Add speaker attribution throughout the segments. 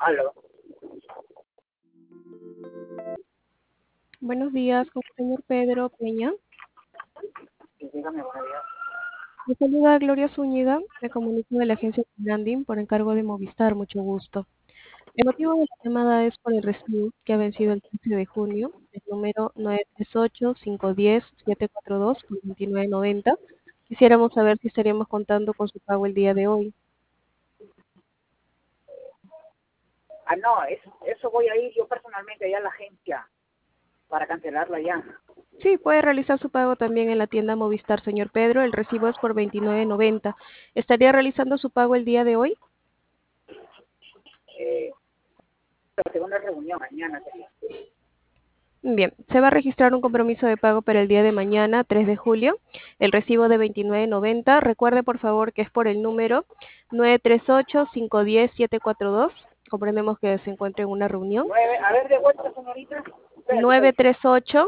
Speaker 1: Aló.
Speaker 2: Buenos días, con el señor Pedro Peña.
Speaker 1: Sí, dígame, buenos días.
Speaker 2: Me saluda Gloria Zúñiga, me comunico de la agencia Branding por encargo de Movistar, mucho gusto. El motivo de la llamada es por el recibo que ha vencido el 15 de junio, el número 938-510-742 por 29.90. Quisiéramos saber si estaríamos contando con su pago el día de hoy.
Speaker 1: No, eso voy a ir yo personalmente allá a la agencia para cancelarlo allá.
Speaker 2: Sí, puede realizar su pago también en la tienda Movistar, señor Pedro. El recibo es por 29.90. ¿Estaría realizando su pago el día de hoy?
Speaker 1: La segunda reunión mañana sería.
Speaker 2: Bien, se va a registrar un compromiso de pago para el día de mañana, 3 de julio, el recibo de 29.90. Recuerde, por favor, que es por el número 938-510-742. Comprendemos que se encuentra en una reunión.
Speaker 1: 9, a ver, de vuelta, señorita. Espérate, espérate.
Speaker 2: 938,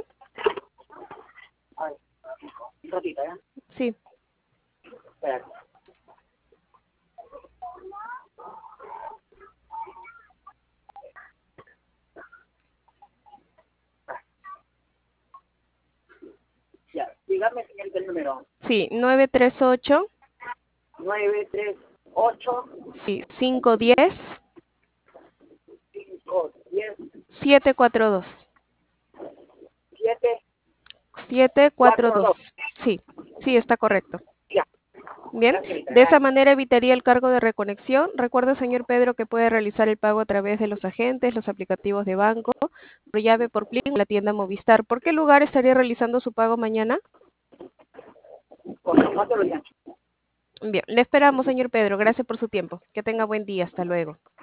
Speaker 1: A ver, un ratito, ¿ya?
Speaker 2: sí,
Speaker 1: Espérate. Ya, dígame, señorita, el número.
Speaker 2: sí, 938,
Speaker 1: 938
Speaker 2: sí, 510,
Speaker 1: 510
Speaker 2: 742. 742.
Speaker 1: 742.
Speaker 2: Sí, sí, está correcto.
Speaker 1: Ya,
Speaker 2: Bien,
Speaker 1: ya, señorita,
Speaker 2: de esa
Speaker 1: gracias.
Speaker 2: manera evitaría el cargo de reconexión. Recuerde, señor Pedro, que puede realizar el pago a través de los agentes, los aplicativos de banco, por llave, por PLIN, la tienda Movistar. ¿Por qué lugar estaría realizando su pago mañana?
Speaker 1: Con el otro lo llamo.
Speaker 2: Bien, le esperamos, señor Pedro. Gracias por su tiempo. Que tenga buen día. Hasta luego.